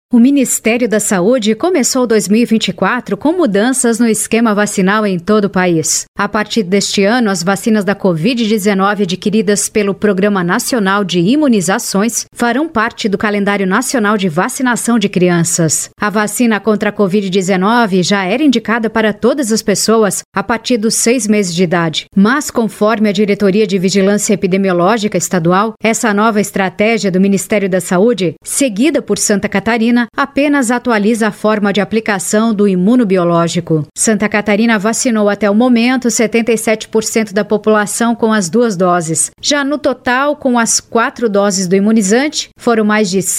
O Ministério da Saúde começou 2024 com mudanças no esquema vacinal em todo o país. A partir deste ano, as vacinas da Covid-19 adquiridas pelo Programa Nacional de Imunizações farão parte do calendário nacional de vacinação de crianças. A vacina contra a Covid-19 já era indicada para todas as pessoas a partir dos 6 meses de idade. Mas, conforme a Diretoria de Vigilância Epidemiológica Estadual, essa nova estratégia do Ministério da Saúde, seguida por Santa Catarina, apenas atualiza a forma de aplicação do imunobiológico. Santa Catarina vacinou até o momento 77% da população com as 2 doses. Já no total, com as 4 doses do imunizante, foram mais de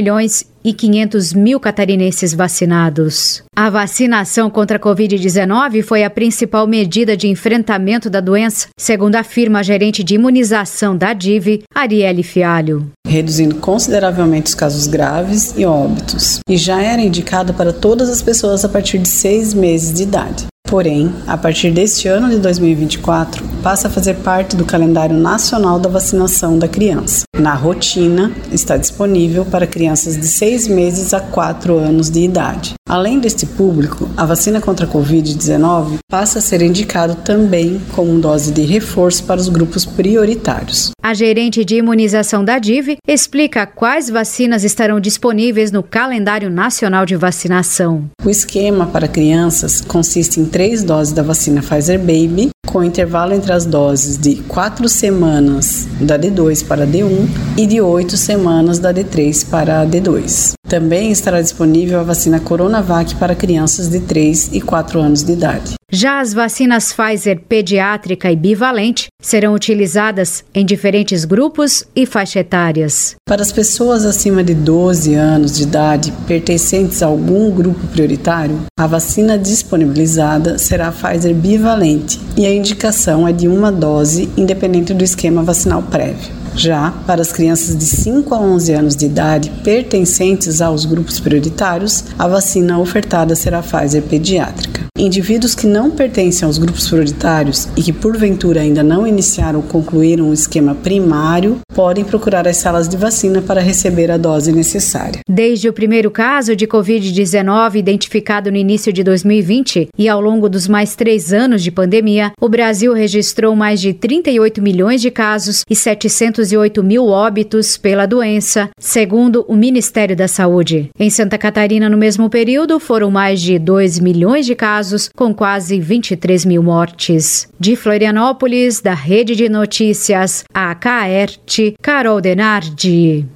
7.500.000 catarinenses vacinados. A vacinação contra a Covid-19 foi a principal medida de enfrentamento da doença, segundo afirma a gerente de imunização da DIV, Arielle Fialho. Reduzindo consideravelmente os casos graves e óbitos, e já era indicado para todas as pessoas a partir de 6 meses de idade. Porém, a partir deste ano de 2024, passa a fazer parte do calendário nacional da vacinação da criança. Na rotina, está disponível para crianças de 6 meses a 4 anos de idade. Além deste público, a vacina contra a Covid-19 passa a ser indicado também como dose de reforço para os grupos prioritários. A gerente de imunização da DIV explica quais vacinas estarão disponíveis no calendário nacional de vacinação. O esquema para crianças consiste em 3 doses da vacina Pfizer Baby, com intervalo entre as doses de 4 semanas da D2 para a D1 e de 8 semanas da D3 para a D2. Também estará disponível a vacina Coronavac para crianças de 3 e 4 anos de idade. Já as vacinas Pfizer pediátrica e bivalente serão utilizadas em diferentes grupos e faixa etárias. Para as pessoas acima de 12 anos de idade pertencentes a algum grupo prioritário, a vacina disponibilizada será a Pfizer bivalente e a indicação é de 1 dose, independente do esquema vacinal prévio. Já para as crianças de 5 a 11 anos de idade pertencentes aos grupos prioritários, a vacina ofertada será a Pfizer pediátrica. Indivíduos que não pertencem aos grupos prioritários e que porventura ainda não iniciaram ou concluíram o esquema primário, podem procurar as salas de vacina para receber a dose necessária. Desde o primeiro caso de Covid-19 identificado no início de 2020 e ao longo dos mais 3 anos de pandemia, o Brasil registrou mais de 38 milhões de casos e 708 mil óbitos pela doença, segundo o Ministério da Saúde. Em Santa Catarina, no mesmo período, foram mais de 2 milhões de casos, com quase 23 mil mortes. De Florianópolis, da Rede de Notícias, AKERT, Carol Denardi.